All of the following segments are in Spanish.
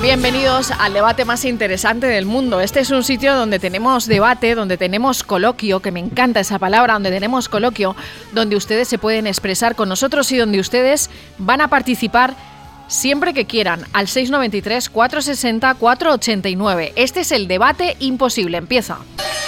Bienvenidos al debate más interesante del mundo. Este es un sitio donde tenemos debate, donde tenemos coloquio, que me encanta esa palabra, donde tenemos coloquio, donde ustedes se pueden expresar con nosotros y donde ustedes van a participar siempre que quieran al 693 460 489. Este es el debate imposible. Empieza.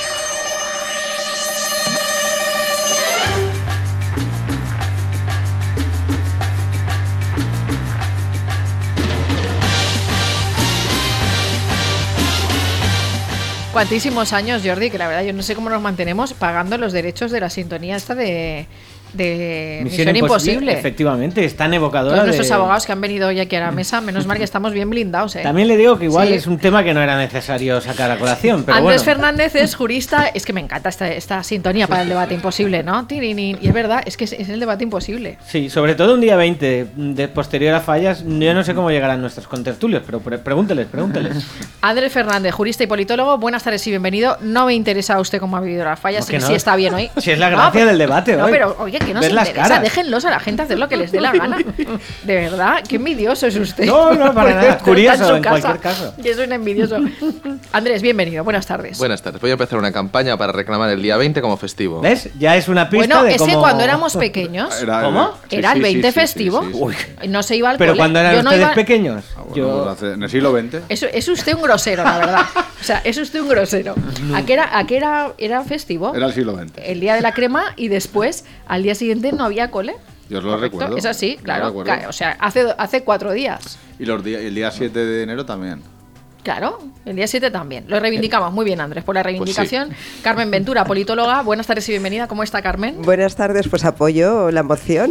Cuantísimos años, Jordi, que la verdad yo no sé cómo nos mantenemos pagando los derechos de la sintonía esta de Misión Imposible. Efectivamente, es tan evocadora. Todos nuestros abogados que han venido hoy aquí a la mesa, menos mal que estamos bien blindados. También le digo que igual es un tema que no era necesario sacar a colación, pero Andrés Fernández es jurista. Es que me encanta esta sintonía para el debate imposible, ¿no? Y es verdad, es que es el debate imposible. Sí, sobre todo un día 20, de posterior a fallas. Yo no sé cómo llegarán nuestros contertulios, pero pregúnteles. Andrés Fernández, jurista y politólogo, buenas tardes y bienvenido. No me interesa a usted cómo ha vivido las fallas, si está bien hoy. Si es la gracia del debate hoy. No, pero oye, que no se interesa, déjenlos a la gente hacer lo que les dé la gana. De verdad, qué envidioso es usted. No, para nada, curioso en cualquier caso. Que soy un envidioso. Andrés, bienvenido, buenas tardes. Buenas tardes, voy a empezar una campaña para reclamar el día 20 como festivo. ¿Ves? Ya es una pista bueno, de es cómo... que cuando éramos pequeños... ¿Cómo? Era el 20 festivo. Sí. No se iba al Pero cole. cuando eran ustedes pequeños. En el siglo XX. Es usted un grosero, la verdad. O sea, es usted un grosero. ¿A qué era festivo? Era el siglo XX. El día de la crema y después, al día siguiente, no había cole. Yo os lo recuerdo. Es así, claro. O sea, hace 4 días. Y el día 7 de enero también. Claro, el día 7 también. Lo reivindicamos. Muy bien, Andrés, por la reivindicación. Pues sí. Carmen Ventura, politóloga. Buenas tardes y bienvenida. ¿Cómo está, Carmen? Buenas tardes, pues apoyo la moción.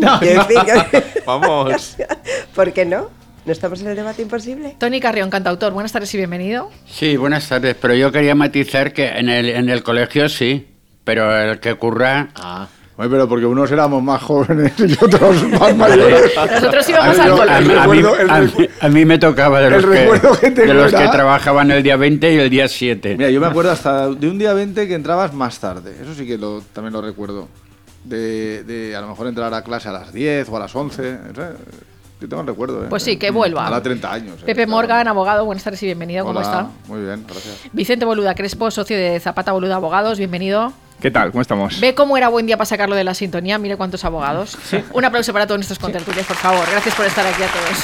Vamos. ¿Por qué no? ¿No estamos en el debate imposible? Tony Carrión, cantautor. Buenas tardes y bienvenido. Sí, buenas tardes. Pero yo quería matizar que en el colegio sí, pero el que ocurra... Oye, pero porque unos éramos más jóvenes y otros más mayores. Nosotros íbamos al colegio. A mí me tocaba de los que trabajaban el día 20 y el día 7. Mira, yo me acuerdo hasta de un día 20 que entrabas más tarde. Eso sí que también lo recuerdo. De a lo mejor entrar a clase a las 10 o a las 11. Yo tengo el recuerdo. Pues sí, que vuelva. A 30 años. Pepe Morgan, abogado. Buenas tardes y bienvenido. Hola, ¿cómo está? Muy bien, gracias. Vicente Boluda Crespo, socio de Zapata Boluda Abogados. Bienvenido. ¿Qué tal? ¿Cómo estamos? Ve cómo era buen día para sacarlo de la sintonía. Mire cuántos abogados. Sí. Un aplauso para todos nuestros contertulios, por favor. Gracias por estar aquí a todos.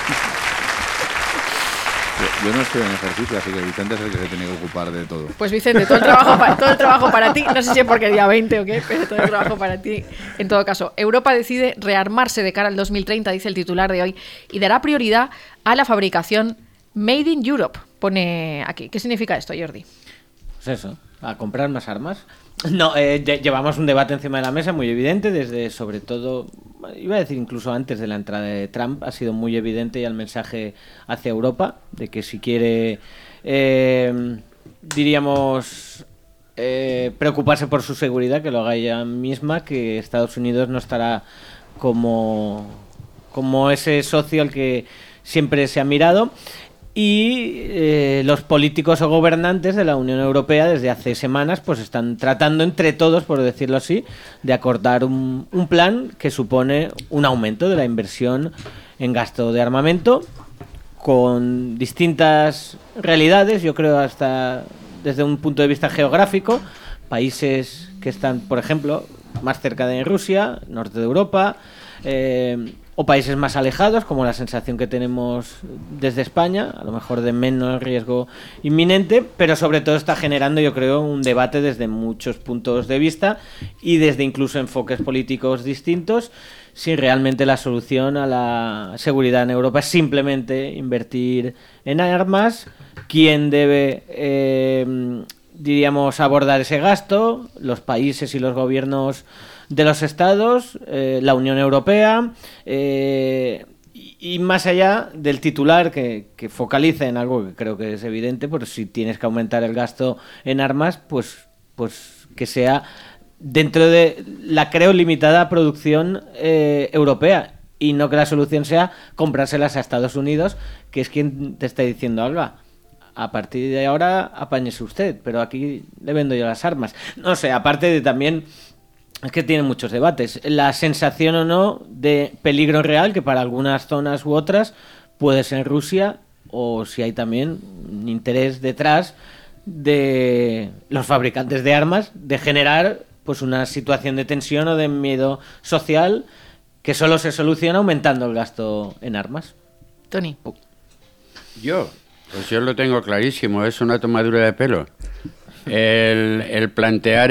Yo no estoy en ejercicio, así que Vicente es el que se tiene que ocupar de todo. Pues Vicente, todo el trabajo para ti. No sé si es porque el día 20 o qué, pero todo el trabajo para ti. En todo caso, Europa decide rearmarse de cara al 2030, dice el titular de hoy, y dará prioridad a la fabricación Made in Europe. Pone aquí. ¿Qué significa esto, Jordi? Pues eso, a comprar más armas. No, llevamos un debate encima de la mesa muy evidente, desde sobre todo, iba a decir incluso antes de la entrada de Trump, ha sido muy evidente ya el mensaje hacia Europa, de que si quiere, preocuparse por su seguridad, que lo haga ella misma, que Estados Unidos no estará como ese socio al que siempre se ha mirado. Y los políticos o gobernantes de la Unión Europea desde hace semanas pues están tratando entre todos, por decirlo así, de acordar un plan que supone un aumento de la inversión en gasto de armamento con distintas realidades, yo creo hasta desde un punto de vista geográfico, países que están, por ejemplo, más cerca de Rusia, norte de Europa, o países más alejados, como la sensación que tenemos desde España, a lo mejor de menos riesgo inminente, pero sobre todo está generando, yo creo, un debate desde muchos puntos de vista y desde incluso enfoques políticos distintos, si realmente la solución a la seguridad en Europa es simplemente invertir en armas, quién debe, abordar ese gasto, los países y los gobiernos de los estados, la Unión Europea, y más allá del titular que focaliza en algo que creo que es evidente, pues si tienes que aumentar el gasto en armas, pues que sea dentro de la, creo, limitada producción europea, y no que la solución sea comprárselas a Estados Unidos, que es quien te está diciendo, Alba, a partir de ahora apáñese usted, pero aquí le vendo yo las armas. No sé, aparte de también... Es que tiene muchos debates. La sensación o no de peligro real, que para algunas zonas u otras puede ser Rusia o si hay también un interés detrás de los fabricantes de armas de generar pues una situación de tensión o de miedo social que solo se soluciona aumentando el gasto en armas. Tony. Pues yo lo tengo clarísimo, es una tomadura de pelo. El plantear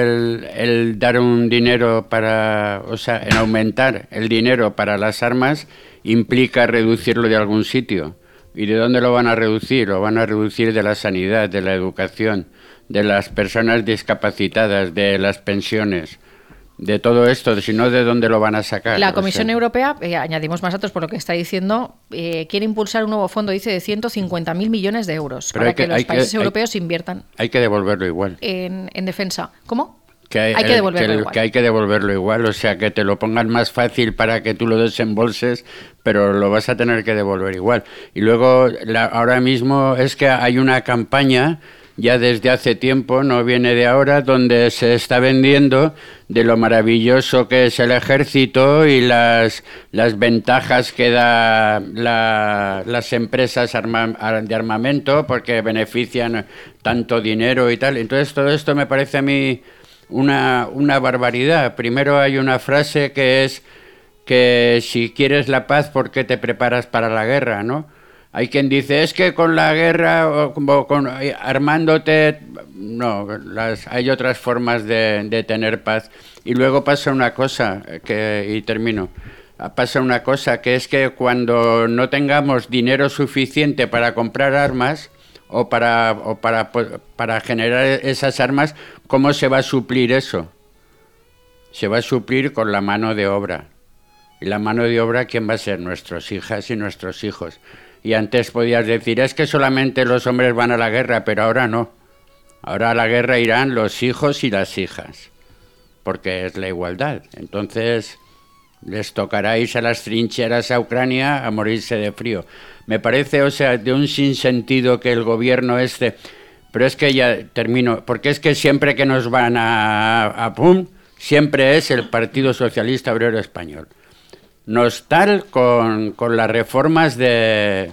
el dar un dinero para, o sea, en aumentar el dinero para las armas implica reducirlo de algún sitio. ¿Y de dónde lo van a reducir? Lo van a reducir de la sanidad, de la educación, de las personas discapacitadas, de las pensiones, de todo esto, si no, ¿de dónde lo van a sacar? La Comisión Europea, añadimos más datos por lo que está diciendo, quiere impulsar un nuevo fondo, dice, de 150.000 millones de euros para que los países europeos inviertan. Hay que devolverlo igual. En defensa. ¿Cómo? Que hay que devolverlo igual. Que hay que devolverlo igual, o sea, que te lo pongan más fácil para que tú lo desembolses, pero lo vas a tener que devolver igual. Y luego, ahora mismo es que hay una campaña, ya desde hace tiempo, no viene de ahora, donde se está vendiendo de lo maravilloso que es el ejército y las ventajas que da las empresas de armamento, porque benefician tanto dinero y tal. Entonces, todo esto me parece a mí una barbaridad. Primero hay una frase que es que si quieres la paz, ¿por qué te preparas para la guerra?, ¿no? Hay quien dice, es que con la guerra, o armándote, no, hay otras formas de tener paz. Y luego pasa una cosa, y termino, pasa una cosa, que es que cuando no tengamos dinero suficiente para comprar armas, o para generar esas armas, ¿cómo se va a suplir eso? Se va a suplir con la mano de obra. Y la mano de obra, ¿quién va a ser? Nuestras hijas y nuestros hijos. Y antes podías decir, es que solamente los hombres van a la guerra, pero ahora no. Ahora a la guerra irán los hijos y las hijas, porque es la igualdad. Entonces les tocará irse a las trincheras a Ucrania a morirse de frío. Me parece, o sea, de un sinsentido que el gobierno pero es que ya termino, porque es que siempre que nos van a siempre es el Partido Socialista Obrero Español. Nostal con las reformas de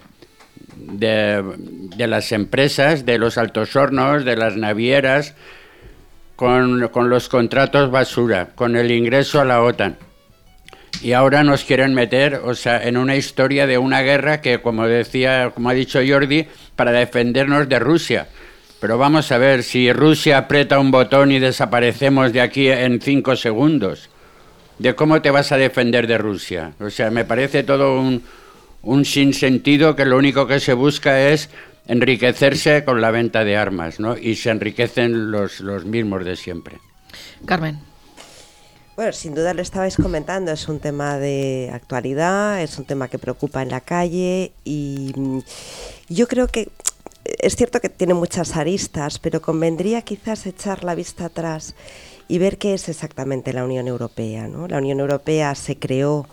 las empresas, de los altos hornos, de las navieras, con los contratos basura, con el ingreso a la OTAN. Y ahora nos quieren meter, o sea, en una historia de una guerra que, como ha dicho Jordi, para defendernos de Rusia. Pero vamos a ver, si Rusia aprieta un botón y desaparecemos de aquí en 5 segundos, ¿de cómo te vas a defender de Rusia? O sea, me parece todo un sinsentido, que lo único que se busca es enriquecerse con la venta de armas, ¿no? Y se enriquecen los mismos de siempre. Carmen. Bueno, sin duda lo estabais comentando, es un tema de actualidad, es un tema que preocupa en la calle y yo creo que es cierto que tiene muchas aristas, pero convendría quizás echar la vista atrás y ver qué es exactamente la Unión Europea, ¿no? La Unión Europea se creó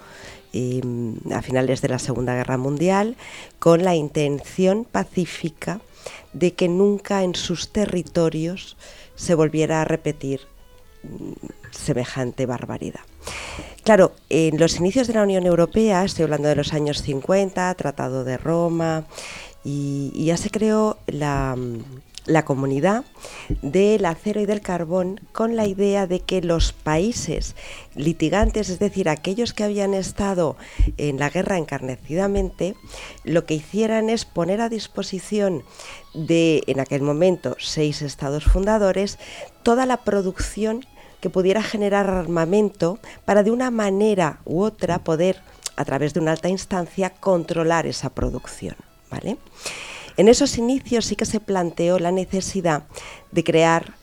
a finales de la Segunda Guerra Mundial con la intención pacífica de que nunca en sus territorios se volviera a repetir semejante barbaridad. Claro, en los inicios de la Unión Europea, estoy hablando de los años 50, Tratado de Roma, y ya se creó la comunidad del acero y del carbón con la idea de que los países litigantes, es decir, aquellos que habían estado en la guerra encarnecidamente, lo que hicieran es poner a disposición de, en aquel momento, 6 estados fundadores, toda la producción que pudiera generar armamento para de una manera u otra poder, a través de una alta instancia, controlar esa producción, ¿vale? En esos inicios sí que se planteó la necesidad de crear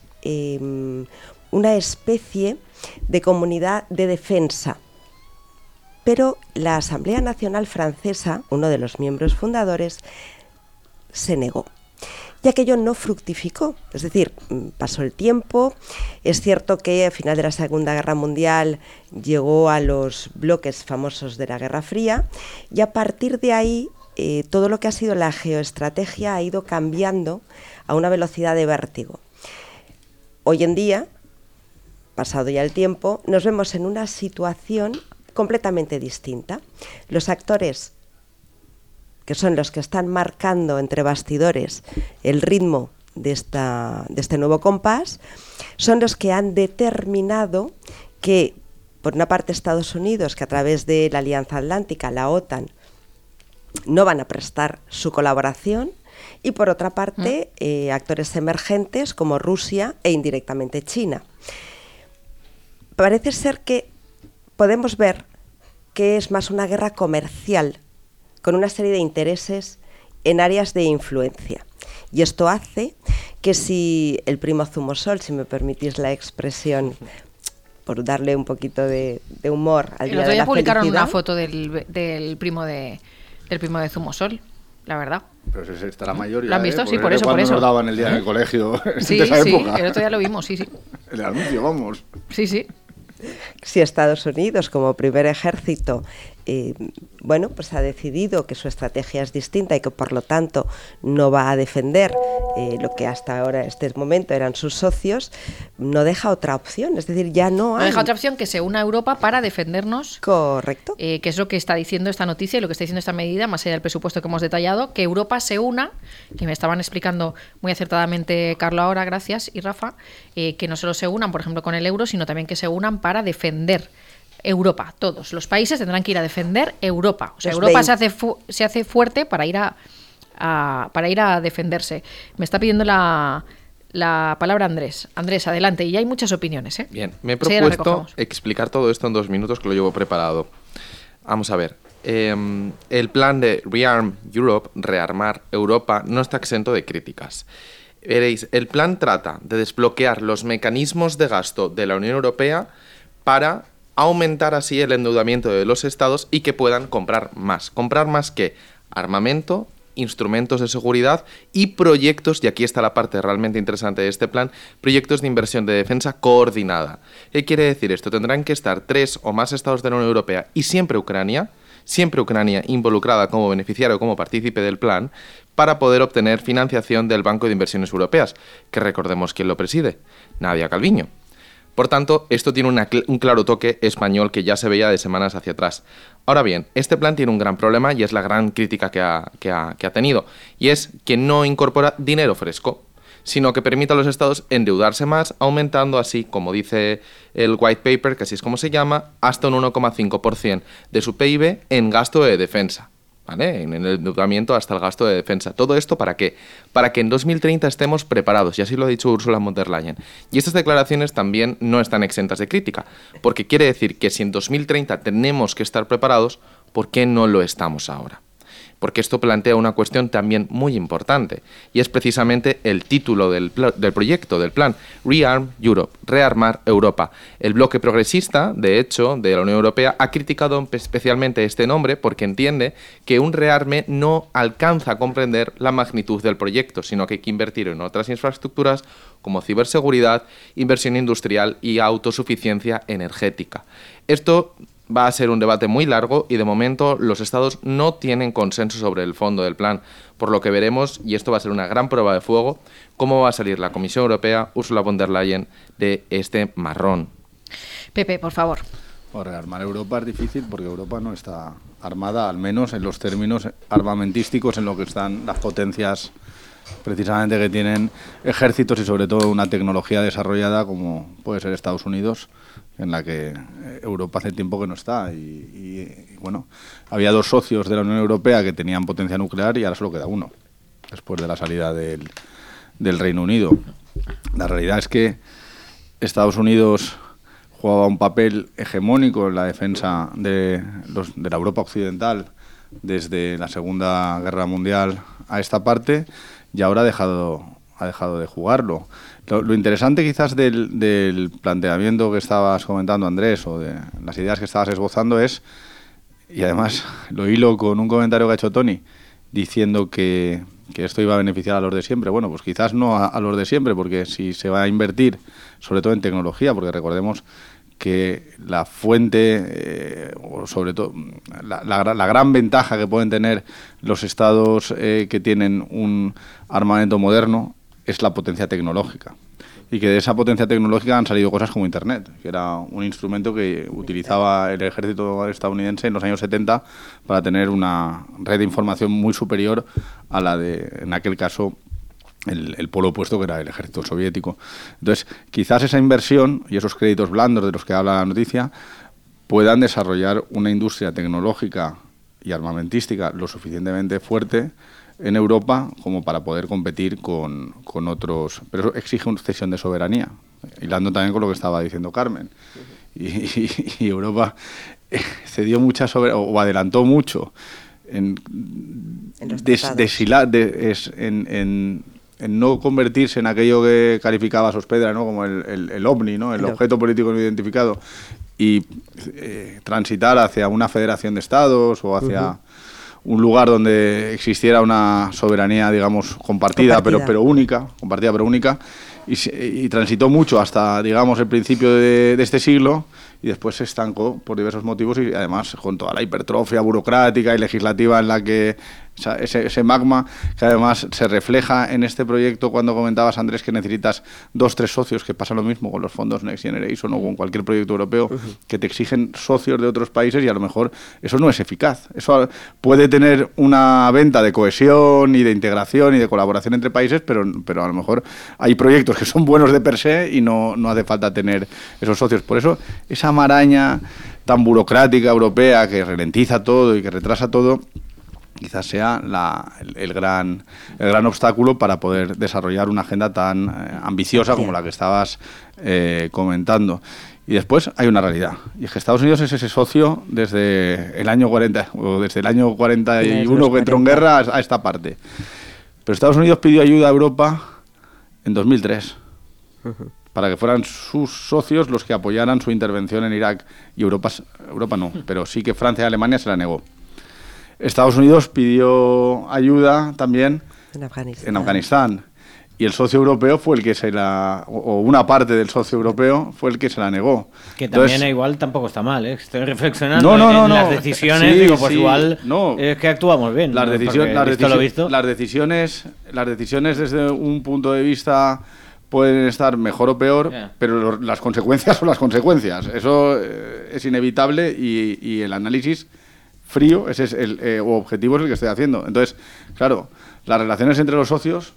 una especie de comunidad de defensa, pero la Asamblea Nacional Francesa, uno de los miembros fundadores, se negó. Y aquello no fructificó, es decir, pasó el tiempo. Es cierto que al final de la Segunda Guerra Mundial llegó a los bloques famosos de la Guerra Fría y a partir de ahí todo lo que ha sido la geoestrategia ha ido cambiando a una velocidad de vértigo. Hoy en día, pasado ya el tiempo, nos vemos en una situación completamente distinta. Los actores que son los que están marcando entre bastidores el ritmo de este nuevo compás, son los que han determinado que, por una parte, Estados Unidos, que a través de la Alianza Atlántica, la OTAN, no van a prestar su colaboración, y por otra parte, actores emergentes como Rusia e indirectamente China. Parece ser que podemos ver que es más una guerra comercial, con una serie de intereses en áreas de influencia. Y esto hace que si el primo Zumosol, si me permitís la expresión, por darle un poquito de humor al día de la publicaron felicidad, una foto del primo de Zumosol, la verdad. Pero ese estará mayor ya. ¿Lo han visto? Sí, por eso. Por eso. Nos daban el día en el colegio Sí, de esa sí, época. el otro día lo vimos, sí. El anuncio, vamos. Sí. Si Estados Unidos, como primer ejército, pues ha decidido que su estrategia es distinta y que por lo tanto no va a defender lo que hasta ahora, este momento, eran sus socios, no deja otra opción. Es decir, ya no hay... No deja otra opción que se una Europa para defendernos. Correcto. Que es lo que está diciendo esta noticia y lo que está diciendo esta medida, más allá del presupuesto que hemos detallado, que Europa se una, que me estaban explicando muy acertadamente Carlos ahora, gracias, y Rafa, que no solo se unan, por ejemplo, con el euro, sino también que se unan para defender Europa. Todos los países tendrán que ir a defender Europa. O sea, Europa se hace fuerte para ir a defenderse. Me está pidiendo la palabra Andrés. Andrés, adelante. Y hay muchas opiniones, ¿eh? Bien, me he propuesto explicar todo esto en 2 minutos, que lo llevo preparado. Vamos a ver. El plan de Rearm Europe, rearmar Europa, no está exento de críticas. Veréis, el plan trata de desbloquear los mecanismos de gasto de la Unión Europea para aumentar así el endeudamiento de los estados y que puedan comprar más. ¿Comprar más qué? Armamento, instrumentos de seguridad y proyectos, y aquí está la parte realmente interesante de este plan, proyectos de inversión de defensa coordinada. ¿Qué quiere decir esto? Tendrán que estar 3 o más estados de la Unión Europea y siempre Ucrania involucrada como beneficiario o como partícipe del plan, para poder obtener financiación del Banco de Inversiones Europeas, que recordemos quién lo preside, Nadia Calviño. Por tanto, esto tiene un claro toque español que ya se veía de semanas hacia atrás. Ahora bien, este plan tiene un gran problema y es la gran crítica que ha tenido, y es que no incorpora dinero fresco, sino que permite a los estados endeudarse más, aumentando así, como dice el white paper, que así es como se llama, hasta un 1,5% de su PIB en gasto de defensa. ¿Vale? En el endeudamiento hasta el gasto de defensa. ¿Todo esto para qué? Para que en 2030 estemos preparados, y así lo ha dicho Ursula von der Leyen. Y estas declaraciones también no están exentas de crítica, porque quiere decir que si en 2030 tenemos que estar preparados, ¿por qué no lo estamos ahora? Porque esto plantea una cuestión también muy importante, y es precisamente el título del proyecto, del plan, Rearm Europe, rearmar Europa. El bloque progresista, de hecho, de la Unión Europea, ha criticado especialmente este nombre porque entiende que un rearme no alcanza a comprender la magnitud del proyecto, sino que hay que invertir en otras infraestructuras como ciberseguridad, inversión industrial y autosuficiencia energética. Esto va a ser un debate muy largo y de momento los estados no tienen consenso sobre el fondo del plan, por lo que veremos, y esto va a ser una gran prueba de fuego, cómo va a salir la Comisión Europea, Ursula von der Leyen, de este marrón. Pepe, por favor. Rearmar Europa es difícil porque Europa no está armada, al menos en los términos armamentísticos en lo que están las potencias precisamente que tienen ejércitos y sobre todo una tecnología desarrollada como puede ser Estados Unidos, en la que Europa hace tiempo que no está y bueno, había 2 socios de la Unión Europea que tenían potencia nuclear y ahora solo queda uno, después de la salida del Reino Unido. La realidad es que Estados Unidos jugaba un papel hegemónico en la defensa de la Europa occidental desde la Segunda Guerra Mundial a esta parte y ahora ha dejado de jugarlo. Lo interesante quizás del planteamiento que estabas comentando, Andrés, o de las ideas que estabas esbozando es, y además lo hilo con un comentario que ha hecho Tony, diciendo que esto iba a beneficiar a los de siempre. Bueno, pues quizás no a los de siempre, porque si se va a invertir, sobre todo en tecnología, porque recordemos que la fuente, o sobre todo la gran ventaja que pueden tener los estados que tienen un armamento moderno, es la potencia tecnológica. y que de esa potencia tecnológica han salido cosas como Internet, que era un instrumento que utilizaba el ejército estadounidense en los años 70 para tener una red de información muy superior a la de, en aquel caso, el polo opuesto, que era el ejército soviético. Entonces, quizás esa inversión y esos créditos blandos de los que habla la noticia puedan desarrollar una industria tecnológica y armamentística lo suficientemente fuerte en Europa como para poder competir con otros. Pero eso exige una cesión de soberanía, hilando también con lo que estaba diciendo Carmen. Y Europa cedió mucha o adelantó mucho en no convertirse en aquello que calificaba Sospedra, ¿no? Como el ovni, ¿no? El objeto político no identificado, y transitar hacia una federación de estados o hacia un lugar donde existiera una soberanía, digamos, compartida. Pero única, y transitó mucho hasta, digamos, el principio de este siglo, y después se estancó por diversos motivos, y además con toda la hipertrofia burocrática y legislativa en la que ese magma, que además se refleja en este proyecto cuando comentabas, Andrés, que necesitas 2-3 socios, que pasa lo mismo con los fondos Next Generation o con cualquier proyecto europeo, que te exigen socios de otros países, y a lo mejor eso no es eficaz. Eso puede tener una venta de cohesión y de integración y de colaboración entre países, pero a lo mejor hay proyectos que son buenos de per se y no hace falta tener esos socios. Por eso esa maraña tan burocrática europea que ralentiza todo y que retrasa todo, quizás sea el gran obstáculo para poder desarrollar una agenda tan ambiciosa como la que estabas comentando. Y después hay una realidad, y es que Estados Unidos es ese socio desde el año 40, o desde el año 41 que entró en guerra a esta parte. Pero Estados Unidos pidió ayuda a Europa en 2003. Para que fueran sus socios los que apoyaran su intervención en Irak. Y Europa no, pero sí que Francia y Alemania se la negó. Estados Unidos pidió ayuda también en Afganistán. Y el socio europeo fue el que o una parte del socio europeo fue el que se la negó. Que también entonces, igual tampoco está mal, ¿eh? Estoy reflexionando en las decisiones, sí, pues igual es que actuamos bien. Las decisiones desde un punto de vista pueden estar mejor o peor, pero las consecuencias son las consecuencias. Eso es inevitable, y el análisis frío, ese es el objetivo, es el que estoy haciendo. Entonces, claro, las relaciones entre los socios,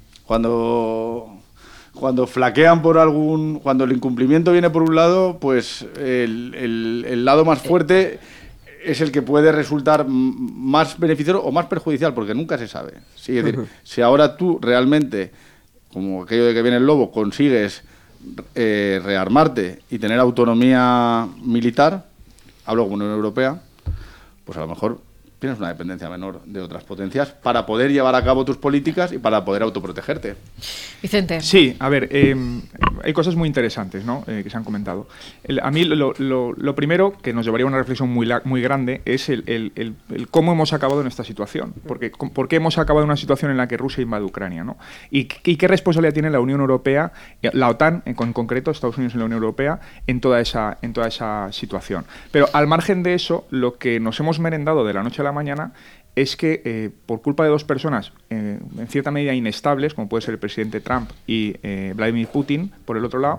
cuando flaquean cuando el incumplimiento viene por un lado, pues el lado más fuerte es el que puede resultar más beneficioso o más perjudicial, porque nunca se sabe. Sí, es decir, si ahora tú realmente, como aquello de que viene el lobo, consigues rearmarte y tener autonomía militar, hablo como Unión Europea, pues a lo mejor tienes una dependencia menor de otras potencias para poder llevar a cabo tus políticas y para poder autoprotegerte. Vicente. Sí, a ver, hay cosas muy interesantes, ¿no? Que se han comentado. A mí lo primero que nos llevaría a una reflexión muy grande es el cómo hemos acabado en esta situación. ¿Por qué hemos acabado en una situación en la que Rusia invade Ucrania, ¿no? ¿Y qué responsabilidad tiene la Unión Europea, la OTAN en concreto, Estados Unidos y la Unión Europea, en toda esa situación? Pero al margen de eso, lo que nos hemos merendado de la noche a la mañana es que por culpa de dos personas en cierta medida inestables, como puede ser el presidente Trump y Vladimir Putin, por el otro lado,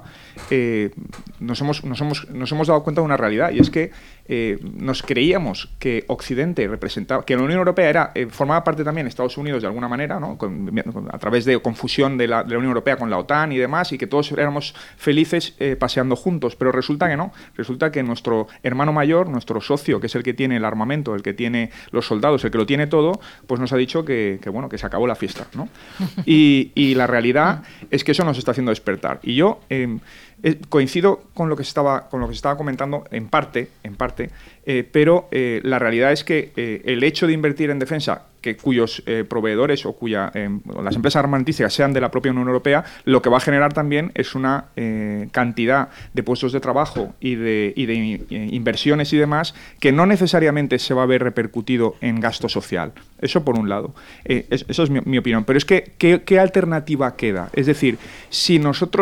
nos hemos dado cuenta de una realidad, y es que nos creíamos que Occidente representaba, que la Unión Europea formaba parte también de Estados Unidos de alguna manera, ¿no? A través de confusión de la Unión Europea con la OTAN y demás, y que todos éramos felices paseando juntos, pero resulta que no, resulta que nuestro hermano mayor, nuestro socio, que es el que tiene el armamento, el que tiene los soldados, el que lo tiene todo, pues nos ha dicho que se acabó la fiesta, ¿no? Y la realidad es que eso nos está haciendo despertar. Y yo coincido con lo que se estaba comentando en parte, pero la realidad es que el hecho de invertir en defensa, cuyos proveedores o las empresas armamentísticas sean de la propia Unión Europea, lo que va a generar también es una cantidad de puestos de trabajo y de inversiones y demás que no necesariamente se va a ver repercutido en gasto social. Eso por un lado. Eso es mi opinión. Pero es que, ¿qué alternativa queda? Es decir, si nosotros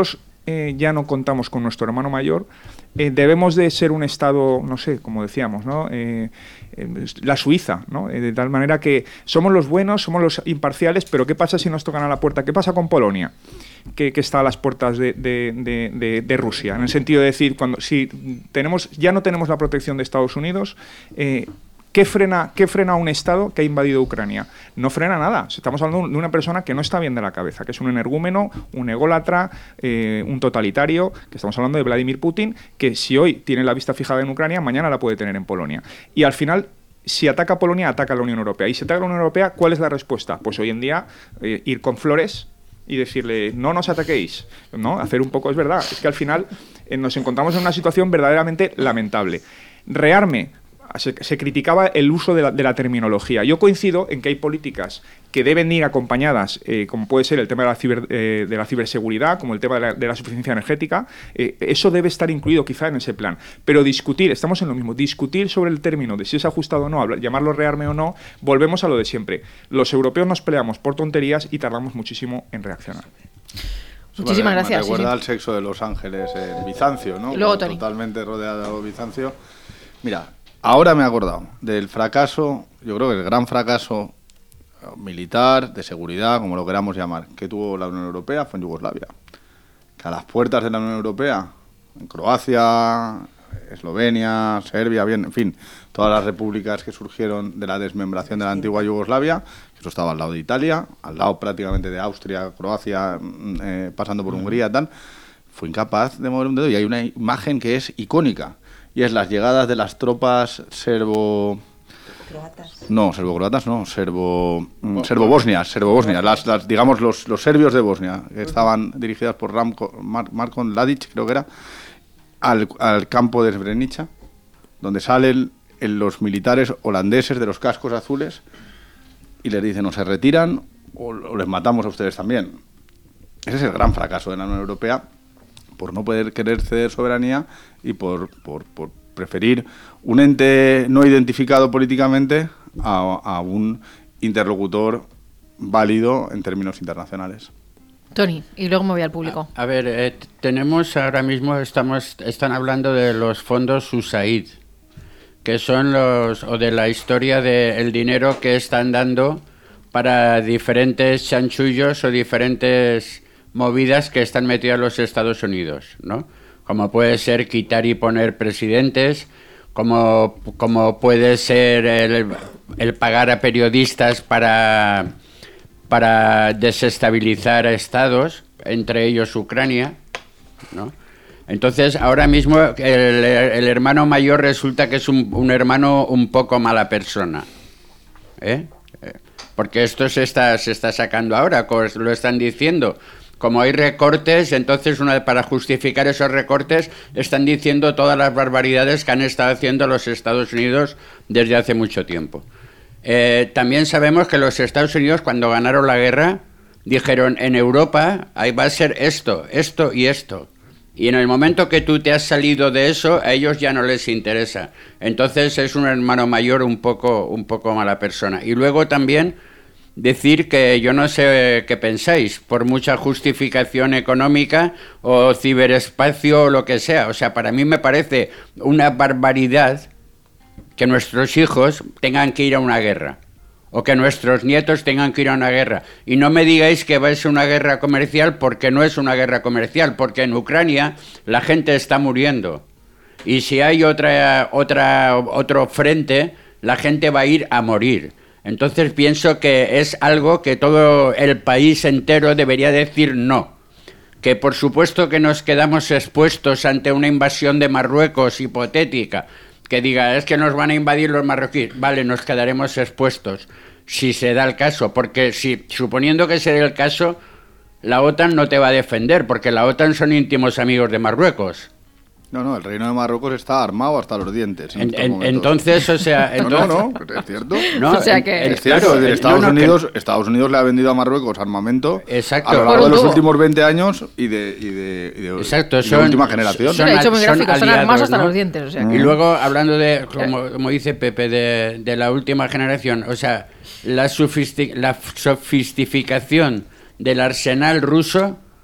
ya no contamos con nuestro hermano mayor, debemos de ser un Estado, no sé, como decíamos, ¿no? La Suiza, ¿no? De tal manera que somos los buenos, somos los imparciales, pero ¿qué pasa si nos tocan a la puerta? ¿Qué pasa con Polonia? Que está a las puertas de Rusia, en el sentido de decir, si ya no tenemos la protección de Estados Unidos, ¿qué frena a un Estado que ha invadido Ucrania? No frena nada. Estamos hablando de una persona que no está bien de la cabeza, que es un energúmeno, un ególatra, un totalitario, que estamos hablando de Vladimir Putin, que si hoy tiene la vista fijada en Ucrania, mañana la puede tener en Polonia. Y al final, si ataca a Polonia, ataca a la Unión Europea. Y si ataca a la Unión Europea, ¿cuál es la respuesta? Pues hoy en día, ir con flores y decirle, no nos ataquéis, ¿no? Hacer un poco, es verdad, es que al final nos encontramos en una situación verdaderamente lamentable. Rearme. Se criticaba el uso de la terminología. Yo coincido en que hay políticas que deben ir acompañadas, como puede ser el tema de la ciberseguridad, como el tema de la suficiencia energética. Eso debe estar incluido quizá en ese plan. Pero estamos en lo mismo, discutir sobre el término de si es ajustado o no, llamarlo rearme o no, volvemos a lo de siempre. Los europeos nos peleamos por tonterías y tardamos muchísimo en reaccionar. Muchísimas gracias. Me recuerda al sexo de Los Ángeles en Bizancio, ¿no? Luego, Tony. Totalmente rodeado de Bizancio. Mira, ahora me he acordado del fracaso, yo creo que el gran fracaso militar, de seguridad, como lo queramos llamar, que tuvo la Unión Europea fue en Yugoslavia. Que a las puertas de la Unión Europea, en Croacia, Eslovenia, Serbia, en fin, todas las repúblicas que surgieron de la desmembración de la antigua Yugoslavia, que eso estaba al lado de Italia, al lado prácticamente de Austria, Croacia, pasando por Hungría, tal, fue incapaz de mover un dedo. Y hay una imagen que es icónica, y es las llegadas de las tropas serbo-croatas, digamos los serbios de Bosnia, que estaban dirigidas por Marko Mladic, creo que era, al campo de Srebrenica, donde salen los militares holandeses de los cascos azules y les dicen o se retiran o les matamos a ustedes también. Ese es el gran fracaso de la Unión Europea, por no poder querer ceder soberanía y por preferir un ente no identificado políticamente a un interlocutor válido en términos internacionales. Tony, y luego me voy al público. A ver, tenemos ahora mismo, están hablando de los fondos USAID, que son o de la historia del dinero que están dando para diferentes chanchullos o diferentes movidas que están metidas los Estados Unidos, ¿no? Como puede ser quitar y poner presidentes, como puede ser el pagar a periodistas para desestabilizar a estados, entre ellos Ucrania, ¿no? Entonces, ahora mismo el hermano mayor resulta que es un hermano un poco mala persona, porque esto se está sacando ahora, lo están diciendo. Como hay recortes, entonces para justificar esos recortes están diciendo todas las barbaridades que han estado haciendo los Estados Unidos desde hace mucho tiempo. También sabemos que los Estados Unidos, cuando ganaron la guerra, dijeron, en Europa ahí va a ser esto, esto y esto. Y en el momento que tú te has salido de eso, a ellos ya no les interesa. Entonces es un hermano mayor un poco mala persona. Y luego también decir que yo no sé qué pensáis, por mucha justificación económica o ciberespacio o lo que sea. O sea, para mí me parece una barbaridad que nuestros hijos tengan que ir a una guerra o que nuestros nietos tengan que ir a una guerra. Y no me digáis que va a ser una guerra comercial, porque no es una guerra comercial, porque en Ucrania la gente está muriendo. Y si hay otro frente, la gente va a ir a morir. Entonces pienso que es algo que todo el país entero debería decir no. Que por supuesto que nos quedamos expuestos ante una invasión de Marruecos hipotética, que diga, es que nos van a invadir los marroquíes. Vale, nos quedaremos expuestos, si se da el caso, porque suponiendo que se dé el caso, la OTAN no te va a defender, porque la OTAN son íntimos amigos de Marruecos. No, el reino de Marruecos está armado hasta los dientes. Entonces, o sea... No, es cierto. No, o sea que... Es cierto, Estados Unidos le ha vendido a Marruecos armamento a lo largo de los últimos 20 años y de última generación. Son armados hasta los dientes. O sea que... Y luego, hablando de, como dice Pepe, de la última generación, o sea, la sofisticación del arsenal ruso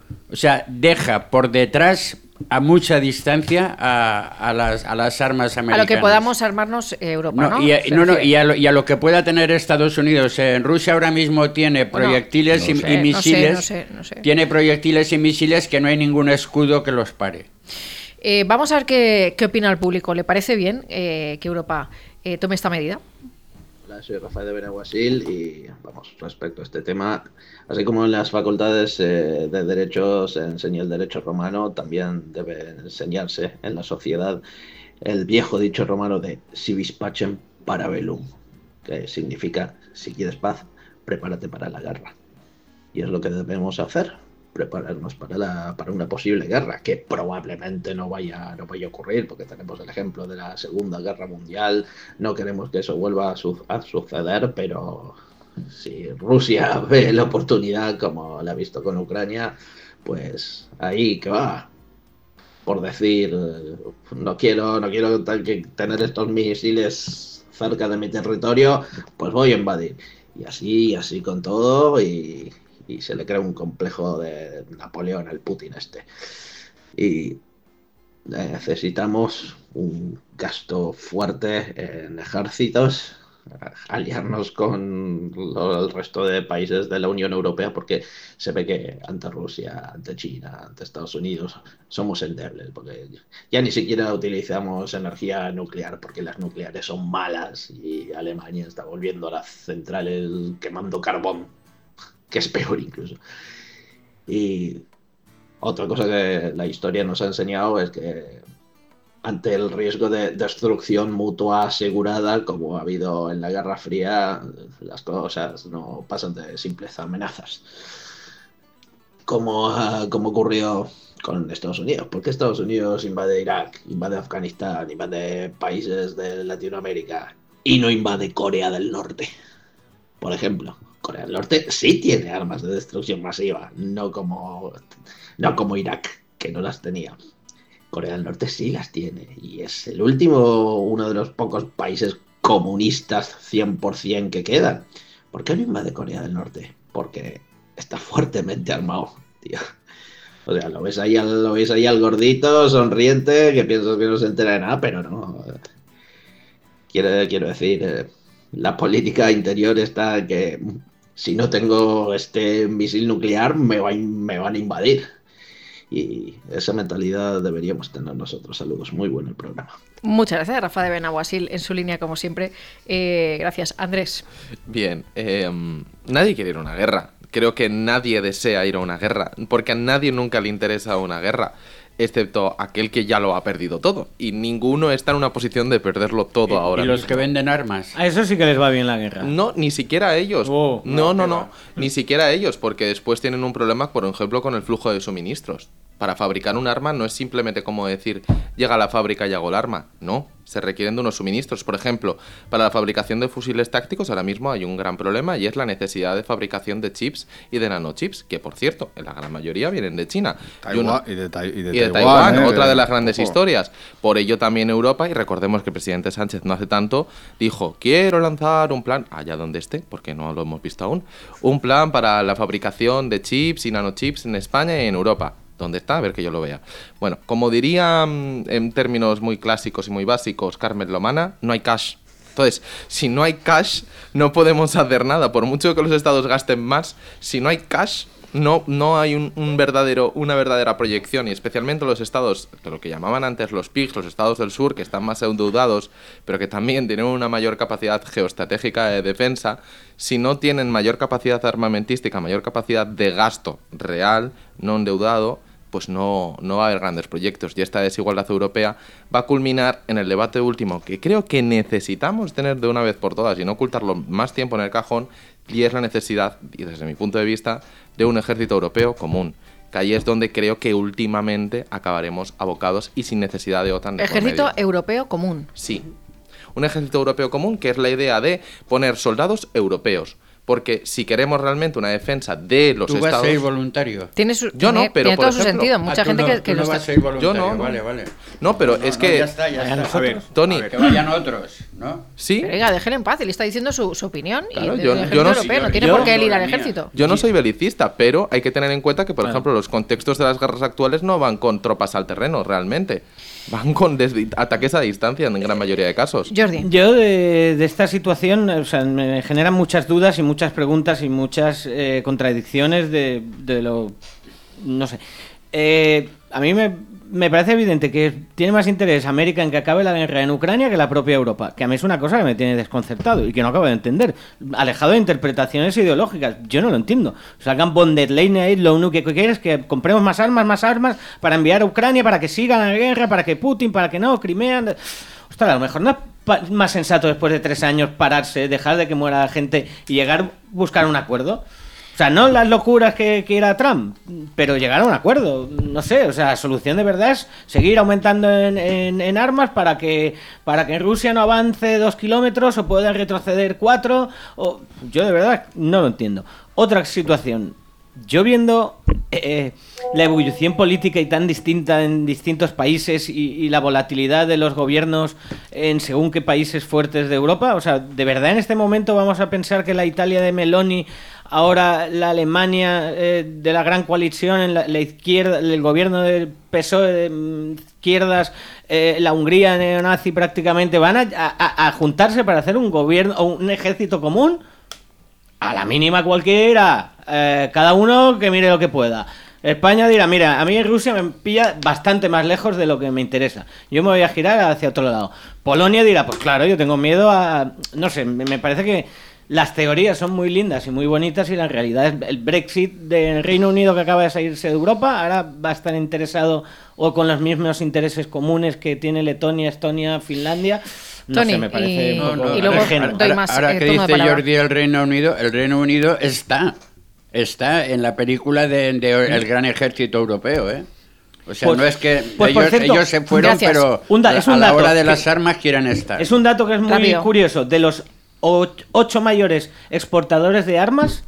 O sea, deja por detrás a mucha distancia a las armas americanas. A lo que podamos armarnos Europa, ¿no? Y a lo que pueda tener Estados Unidos. En Rusia ahora mismo tiene proyectiles y misiles. No sé. Tiene proyectiles y misiles que no hay ningún escudo que los pare. Vamos a ver qué opina el público. ¿Le parece bien que Europa tome esta medida? Hola, soy Rafael de Benaguasil y vamos, respecto a este tema, así como en las facultades de Derecho se enseña el derecho romano, también debe enseñarse en la sociedad el viejo dicho romano de si vis pacem para bellum, que significa, si quieres paz, prepárate para la guerra. Y es lo que debemos hacer, prepararnos para una posible guerra, que probablemente no vaya a ocurrir, porque tenemos el ejemplo de la Segunda Guerra Mundial, no queremos que eso vuelva a suceder, pero si Rusia ve la oportunidad, como la ha visto con Ucrania, pues ahí que va. Por decir, no quiero tener estos misiles cerca de mi territorio, pues voy a invadir. Y así con todo, y se le crea un complejo de Napoleón al Putin este. Y necesitamos un gasto fuerte en ejércitos, aliarnos con el resto de países de la Unión Europea, porque se ve que ante Rusia, ante China, ante Estados Unidos somos endebles, porque ya ni siquiera utilizamos energía nuclear porque las nucleares son malas y Alemania está volviendo a las centrales quemando carbón, que es peor incluso. Y otra cosa que la historia nos ha enseñado es que ante el riesgo de destrucción mutua asegurada, como ha habido en la Guerra Fría, las cosas no pasan de simples amenazas. Como ocurrió con Estados Unidos. ¿Por qué Estados Unidos invade Irak, invade Afganistán, invade países de Latinoamérica y no invade Corea del Norte? Por ejemplo, Corea del Norte sí tiene armas de destrucción masiva, no como Irak, que no las tenía. Corea del Norte sí las tiene, y es uno de los pocos países comunistas 100% que quedan. ¿Por qué no invade Corea del Norte? Porque está fuertemente armado, tío. O sea, lo ves ahí al gordito, sonriente, que piensas que no se entera de nada, pero no. Quiero decir, la política interior está que si no tengo este misil nuclear me van a invadir. Y esa mentalidad deberíamos tener nosotros. Saludos, muy bueno el programa. Muchas gracias, Rafa de Benaguasil, en su línea como siempre. Gracias, Andrés. Bien, nadie quiere ir a una guerra. Creo que nadie desea ir a una guerra, porque a nadie nunca le interesa una guerra, excepto aquel que ya lo ha perdido todo. Y ninguno está en una posición de perderlo todo ahora. ¿Y los que venden armas? A eso sí que les va bien la guerra. No, ni siquiera a ellos. No. Ni siquiera a ellos, porque después tienen un problema, por ejemplo, con el flujo de suministros. Para fabricar un arma no es simplemente como decir, llega a la fábrica y hago el arma. No, se requieren de unos suministros. Por ejemplo, para la fabricación de fusiles tácticos ahora mismo hay un gran problema, y es la necesidad de fabricación de chips y de nanochips, que por cierto, en la gran mayoría vienen de China. Y de Taiwán, otra de las grandes historias. Por ello también Europa, y recordemos que el presidente Sánchez no hace tanto dijo, quiero lanzar un plan, allá donde esté, porque no lo hemos visto aún, un plan para la fabricación de chips y nanochips en España y en Europa. ¿Dónde está? A ver que yo lo vea. Bueno, como diría en términos muy clásicos y muy básicos Carmen Lomana, no hay cash. Entonces, si no hay cash, no podemos hacer nada. Por mucho que los estados gasten más, si no hay cash, no hay una verdadera proyección. Y especialmente los estados, lo que llamaban antes los PIGs, los estados del sur, que están más endeudados, pero que también tienen una mayor capacidad geoestratégica de defensa, si no tienen mayor capacidad armamentística, mayor capacidad de gasto real, no endeudado, pues no va a haber grandes proyectos. Y esta desigualdad europea va a culminar en el debate último, que creo que necesitamos tener de una vez por todas y no ocultarlo más tiempo en el cajón, y es la necesidad, y desde mi punto de vista, de un ejército europeo común. Que ahí es donde creo que últimamente acabaremos abocados y sin necesidad de OTAN. Ejército europeo común. Sí. Un ejército europeo común, que es la idea de poner soldados europeos. porque si queremos realmente una defensa de los estados... ¿Tú vas a ir voluntario? Yo no, pero tiene por todo su ejemplo, sentido. Mucha gente no, que lo no está... vas a ir voluntario. Yo no. Vale. No, pero es que... Ya está. A ver, Tony, que vayan otros, ¿no? Sí. Pero oiga, déjele en paz, él está diciendo su opinión. Claro, y yo el no ejército sé- europeo no tiene yo- por qué él ir al mía. ejército. Yo no soy belicista, pero hay que tener en cuenta que, por Claro. ejemplo, los contextos de las guerras actuales no van con tropas al terreno, realmente. Van con ataques a distancia en gran mayoría de casos. Jordi. Yo de esta situación, o sea, me generan muchas dudas y muchas preguntas y muchas contradicciones de lo... no sé. A mí me parece evidente que tiene más interés América en que acabe la guerra en Ucrania que la propia Europa, que a mí es una cosa que me tiene desconcertado y que no acabo de entender. Alejado de interpretaciones ideológicas, yo no lo entiendo. Salgan von der Leyen ahí, lo único que quiere es que compremos más armas para enviar a Ucrania, para que siga la guerra, para que Putin, para que no, Crimea... Ostras, a lo mejor no es más sensato después de 3 años pararse, dejar de que muera la gente y llegar a buscar un acuerdo. O sea, no las locuras que quiera Trump, pero llegar a un acuerdo. No sé, o sea, la solución de verdad es seguir aumentando en armas para que Rusia no avance 2 kilómetros o pueda retroceder 4. Yo de verdad no lo entiendo. Otra situación. Yo viendo la evolución política y tan distinta en distintos países y la volatilidad de los gobiernos en según qué países fuertes de Europa, o sea, ¿de verdad en este momento vamos a pensar que la Italia de Meloni, ahora la Alemania de la gran coalición, en la izquierda, el gobierno del PSOE de izquierdas, la Hungría neonazi prácticamente, van a juntarse para hacer un gobierno o un ejército común? A la mínima cualquiera, cada uno que mire lo que pueda. España dirá, mira, a mí Rusia me pilla bastante más lejos de lo que me interesa. Yo me voy a girar hacia otro lado. Polonia dirá, pues claro, yo tengo miedo a... No sé, me parece que las teorías son muy lindas y muy bonitas y la realidad es el Brexit del Reino Unido, que acaba de salirse de Europa, ahora va a estar interesado o con los mismos intereses comunes que tiene Letonia, Estonia, Finlandia. No Tony, sé, me parece y- un poco y luego ajeno. doy más Ahora que turno de dice palabra. Jordi el Reino Unido está en la película de El Gran Ejército Europeo, ¿eh? O sea, Pues- no es que pues, por cierto, ellos se fueron, gracias. pero Es un a la dato hora de que- las armas quieren estar. Es un dato que es muy Rápido. curioso. De los 8 mayores exportadores de armas,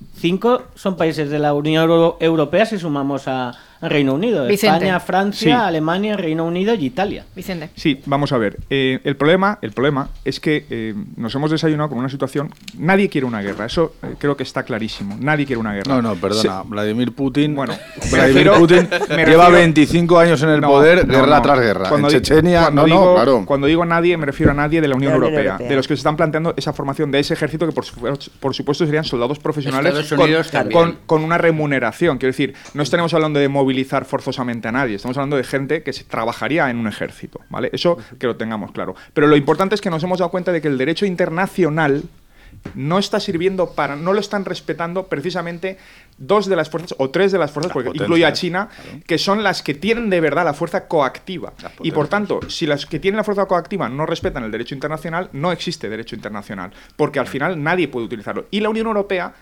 5 son países de la Unión Europea si sumamos a Reino Unido. Vicente. España, Francia, Sí. Alemania, Reino Unido y Italia. Vicente. Sí, vamos a ver. El problema es que nos hemos desayunado con una situación. Nadie quiere una guerra. Eso creo que está clarísimo. Nadie quiere una guerra. No, perdona. Vladimir Putin. Bueno, Vladimir Putin lleva 25 años en el poder, guerra tras guerra. En Chechenia, claro. Cuando digo nadie, me refiero a nadie de la Unión De la Unión Europea, Europea. de los que se están planteando esa formación de ese ejército que por supuesto serían soldados profesionales Estados Unidos también. con una remuneración. Quiero decir, no estaremos hablando de movilizar forzosamente a nadie, estamos hablando de gente que se trabajaría en un ejército, ¿vale? Eso que lo tengamos claro. Pero lo importante es que nos hemos dado cuenta de que el derecho internacional no está sirviendo para, no lo están respetando precisamente 2 de las fuerzas o 3 de las fuerzas, porque potencias, incluye a China, claro. que son las que tienen de verdad la fuerza coactiva. Las Y por potencias. tanto, si las que tienen la fuerza coactiva no respetan el derecho internacional, no existe derecho internacional, porque al final nadie puede utilizarlo. Y la Unión Europea,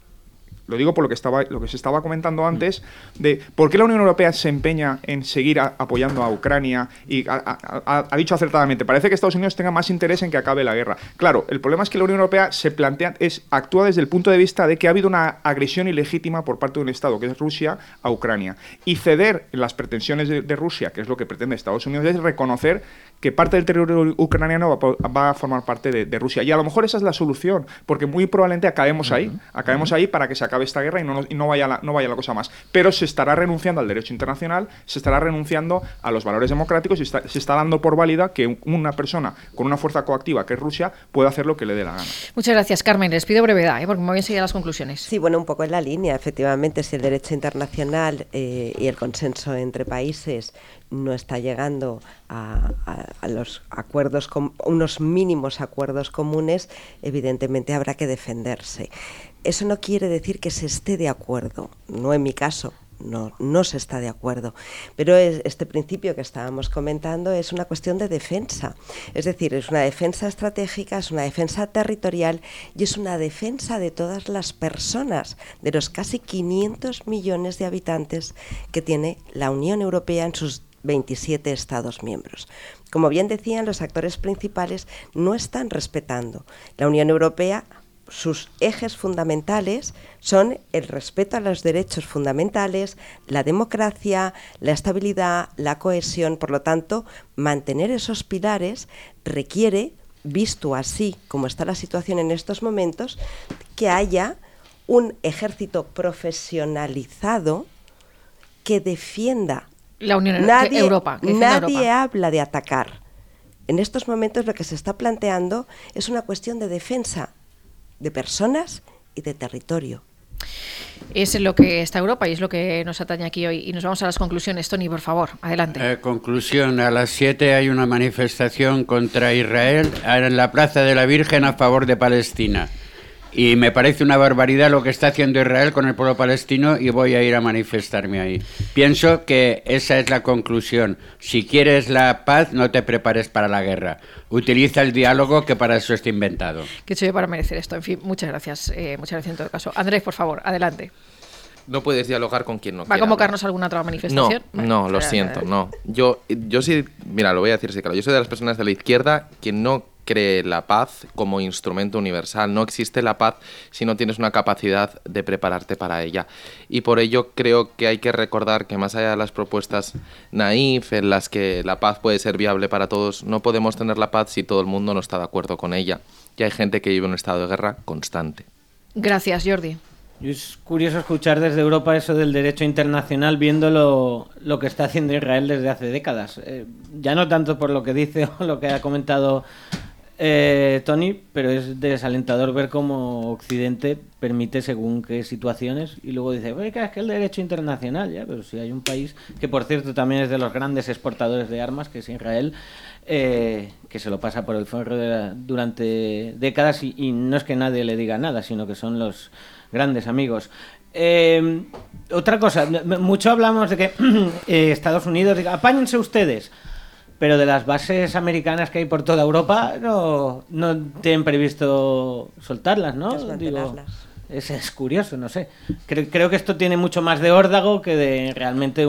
lo digo por lo que se estaba comentando antes, de por qué la Unión Europea se empeña en seguir apoyando a Ucrania y ha dicho acertadamente, parece que Estados Unidos tenga más interés en que acabe la guerra. Claro, el problema es que la Unión Europea actúa desde el punto de vista de que ha habido una agresión ilegítima por parte de un Estado, que es Rusia, a Ucrania. Y ceder en las pretensiones de Rusia, que es lo que pretende Estados Unidos, es reconocer que parte del territorio ucraniano va a formar parte de Rusia. Y a lo mejor esa es la solución, porque muy probablemente acabemos ahí para que se acabe esta guerra y no vaya la cosa más. Pero se estará renunciando al derecho internacional, se estará renunciando a los valores democráticos y se está dando por válida que una persona con una fuerza coactiva, que es Rusia, puede hacer lo que le dé la gana. Muchas gracias, Carmen. Les pido brevedad, porque me voy enseguida a las conclusiones. Sí, bueno, un poco en la línea, efectivamente, si el derecho internacional y el consenso entre países no está llegando a los acuerdos, unos mínimos acuerdos comunes, evidentemente habrá que defenderse. Eso no quiere decir que se esté de acuerdo, no en mi caso. No se está de acuerdo, pero este principio que estábamos comentando es una cuestión de defensa, es decir, es una defensa estratégica, es una defensa territorial y es una defensa de todas las personas, de los casi 500 millones de habitantes que tiene la Unión Europea en sus 27 Estados miembros. Como bien decían, los actores principales no están respetando. La Unión Europea sus ejes fundamentales son el respeto a los derechos fundamentales, la democracia, la estabilidad, la cohesión. Por lo tanto, mantener esos pilares requiere, visto así como está la situación en estos momentos, que haya un ejército profesionalizado que defienda. La Unión Europa. Nadie habla de atacar. En estos momentos lo que se está planteando es una cuestión de defensa de personas y de territorio. Es en lo que está Europa y es lo que nos atañe aquí hoy. Y nos vamos a las conclusiones. Tony, por favor, adelante. Conclusión, a las 7 hay una manifestación contra Israel en la Plaza de la Virgen a favor de Palestina. Y me parece una barbaridad lo que está haciendo Israel con el pueblo palestino y voy a ir a manifestarme ahí. Pienso que esa es la conclusión. Si quieres la paz, no te prepares para la guerra. Utiliza el diálogo, que para eso está inventado. ¿Qué he hecho yo para merecer esto? En fin, muchas gracias. Muchas gracias en todo caso. Andrés, por favor, adelante. No puedes dialogar con quien no quiera. ¿Va a convocarnos alguna otra manifestación? No, lo siento, no. Yo sí, mira, lo voy a decir así, claro. Yo soy de las personas de la izquierda que no cree la paz como instrumento universal. No existe la paz si no tienes una capacidad de prepararte para ella. Y por ello creo que hay que recordar que más allá de las propuestas naif en las que la paz puede ser viable para todos, no podemos tener la paz si todo el mundo no está de acuerdo con ella. Y hay gente que vive en un estado de guerra constante. Gracias, Jordi. Es curioso escuchar desde Europa eso del derecho internacional, viendo lo que está haciendo Israel desde hace décadas. Ya no tanto por lo que dice o lo que ha comentado Tony, pero es desalentador ver cómo Occidente permite según qué situaciones y luego dice, oiga, es que el derecho internacional, ya, pero si hay un país que, por cierto, también es de los grandes exportadores de armas, que es Israel, que se lo pasa por el forro durante décadas y no es que nadie le diga nada, sino que son los grandes amigos. Otra cosa, mucho hablamos de que Estados Unidos diga, apáñense ustedes, pero de las bases americanas que hay por toda Europa no tienen previsto soltarlas, ¿no? Es curioso, no sé. Creo que esto tiene mucho más de órdago que de realmente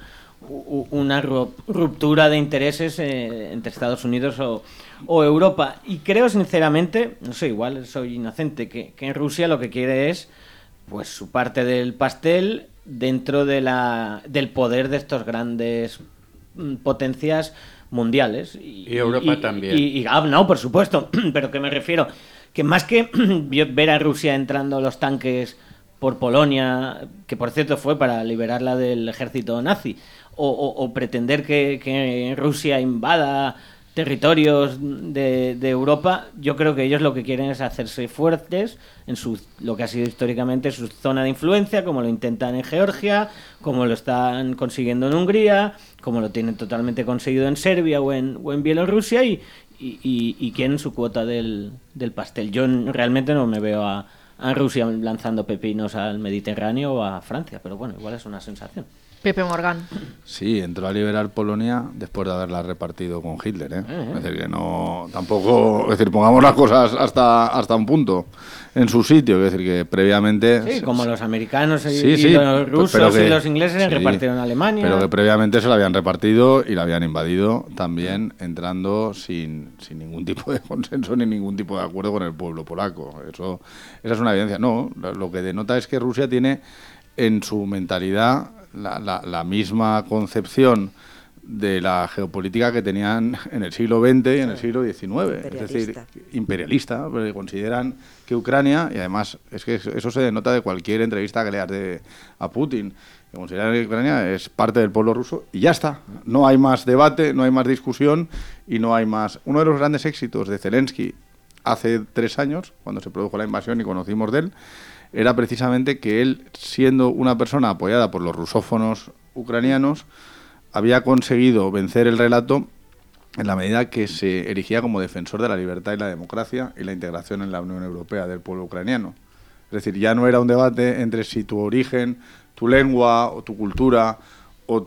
una ruptura de intereses entre Estados Unidos o Europa. Y creo sinceramente, no sé, igual soy inocente, que en Rusia lo que quiere es pues su parte del pastel dentro del poder de estos grandes potencias mundiales. Y Europa también. No, por supuesto, pero que me refiero que más que ver a Rusia entrando los tanques por Polonia, que por cierto fue para liberarla del ejército nazi, o pretender que Rusia invada territorios de Europa, yo creo que ellos lo que quieren es hacerse fuertes en lo que ha sido históricamente su zona de influencia, como lo intentan en Georgia, como lo están consiguiendo en Hungría, como lo tienen totalmente conseguido en Serbia o en Bielorrusia y quieren su cuota del pastel. Yo realmente no me veo a Rusia lanzando pepinos al Mediterráneo o a Francia, pero bueno, igual es una sensación. Pepe Morgan. Sí, entró a liberar Polonia después de haberla repartido con Hitler, ¿eh? Es decir, que no, tampoco, es decir, pongamos las cosas hasta un punto en su sitio, es decir, que previamente... Sí, como los americanos y los rusos y los ingleses repartieron a Alemania. Pero que previamente se la habían repartido y la habían invadido también entrando sin ningún tipo de consenso ni ningún tipo de acuerdo con el pueblo polaco. Esa es una evidencia. No, lo que denota es que Rusia tiene en su mentalidad la misma concepción de la geopolítica que tenían en el siglo XX y en el siglo XIX. Es decir, imperialista, porque consideran que Ucrania, y además es que eso se denota de cualquier entrevista que leas a Putin, que consideran que Ucrania es parte del pueblo ruso y ya está. No hay más debate, no hay más discusión y no hay más... Uno de los grandes éxitos de Zelensky hace 3 años, cuando se produjo la invasión y conocimos de él, era precisamente que él, siendo una persona apoyada por los rusófonos ucranianos, había conseguido vencer el relato en la medida que se erigía como defensor de la libertad y la democracia y la integración en la Unión Europea del pueblo ucraniano. Es decir, ya no era un debate entre si tu origen, tu lengua o tu cultura o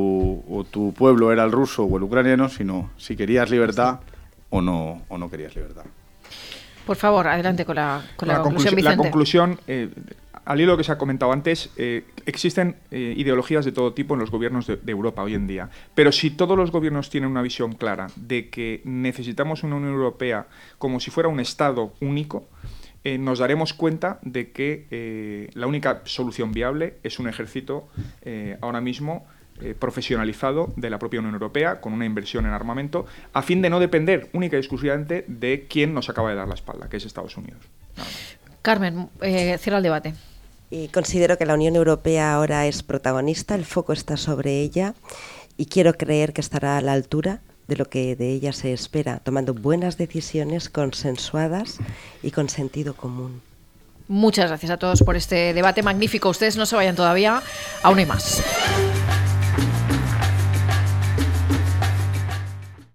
tu pueblo era el ruso o el ucraniano, sino si querías libertad o no querías libertad. Por favor, adelante con la conclusión, Vicente. La conclusión, al hilo que se ha comentado antes, existen ideologías de todo tipo en los gobiernos de Europa hoy en día. Pero si todos los gobiernos tienen una visión clara de que necesitamos una Unión Europea como si fuera un Estado único, nos daremos cuenta de que la única solución viable es un ejército ahora mismo profesionalizado de la propia Unión Europea, con una inversión en armamento, a fin de no depender única y exclusivamente de quien nos acaba de dar la espalda, que es Estados Unidos. Nada más. Carmen, cierra el debate. Y considero que la Unión Europea ahora es protagonista, el foco está sobre ella y quiero creer que estará a la altura de lo que de ella se espera, tomando buenas decisiones consensuadas y con sentido común. Muchas gracias a todos por este debate magnífico. Ustedes no se vayan todavía, aún hay más.